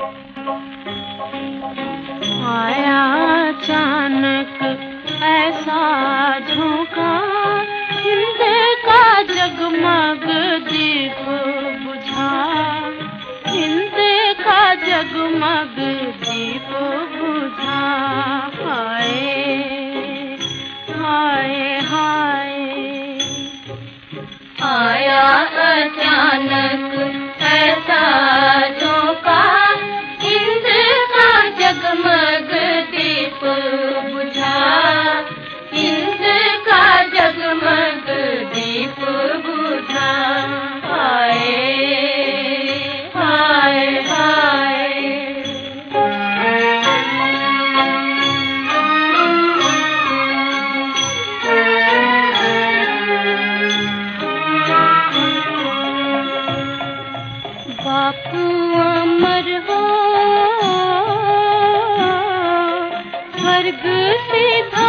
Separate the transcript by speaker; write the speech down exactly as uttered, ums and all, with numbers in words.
Speaker 1: आया अचानक ऐसा झोंका, हिंद का जगमग दीप बुझा, हिंद का जगमग दीप बुझा। हाय हाय हाय,
Speaker 2: आया अचानक ऐसा झोंका, हिंद का जगमग दीप बुझा, हिंद का जगमग दीप बुझा। हाय हाय हाय,
Speaker 1: बापू अमर हो, स्वर्ग सीधा